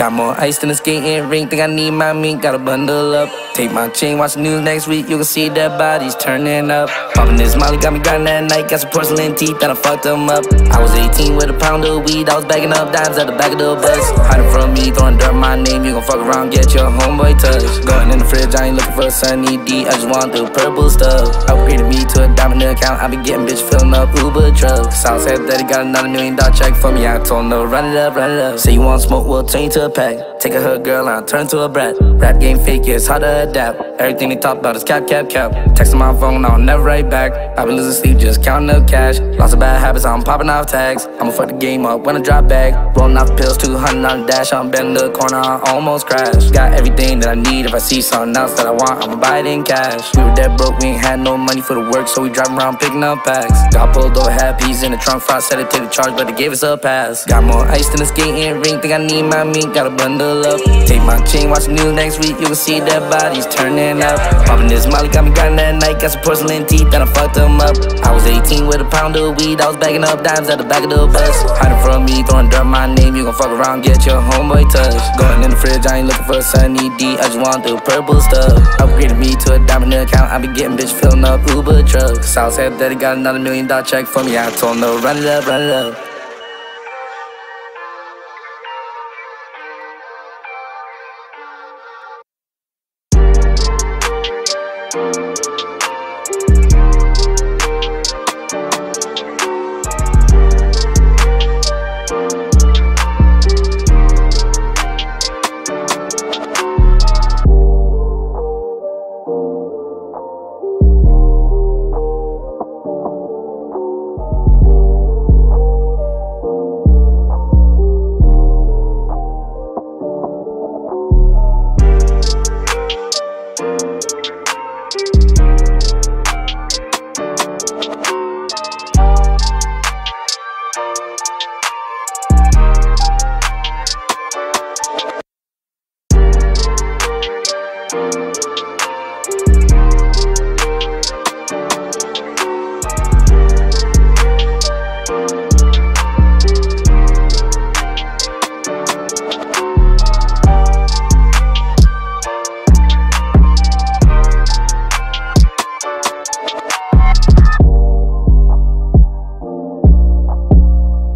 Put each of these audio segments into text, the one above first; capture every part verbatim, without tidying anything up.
Got more ice than a skating rink, think I need my mink, gotta bundle up. Take my chain, watch the news next week, you can see dead bodies turning up. Poppin' this molly, got me grindin' that night, got some porcelain teeth that I fucked them up. I was eighteen with a pound of weed, I was bagging up dimes at the back of the bus. Hiding from me, throwing dirt my name, you gon' fuck around, get your homeboy touched. Going in the fridge, I ain't looking for a sunny D, I just want the purple stuff. Upgraded me to a diamond account, I been getting bitch filling up Uber trucks. South said that he got another million dollar check for me, I told him no, run it up, run it up. Say you want smoke, we'll turn you to a pack. Take a hood girl and I'll turn to a brat. Rap game fake, yeah, it's hard to adapt. Everything they talk about is cap, cap, cap. Texting my phone, I'll never write back. I've been losing sleep, just counting up cash. Lots of bad habits, I'm popping off tags. I'ma fuck the game up when I drop back. Rolling off pills, two hundred on the dash. I'm bending the corner, I almost crash. Got everything that I need, if I see something else that I want, I'ma buy it in cash. We were dead broke, we ain't had no money for the work, so we driving around picking up packs. Got pulled over, had peas in the trunk, front, said it take the charge, but they gave us a pass. Got more ice than a skating rink, think I need my mink, gotta bundle up. Take my chain, watch the news next week, you can see dead bodies turning up. Poppin' this molly, got me grindin' that night, got some porcelain teeth that I fucked them up. I was eighteen with a pound of weed, I was bagging up dimes at the back of the bus. Hiding from me, throwing dirt my name, you gon' fuck around, get your homeboy touched. Going in the fridge, I ain't looking for a sunny D, I just want the purple stuff. Upgraded me to a diamond account, I been getting bitch filling up Uber trucks. South said that he got another million dollar check for me, I told him no, run it up, run it up.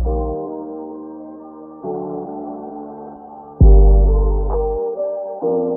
You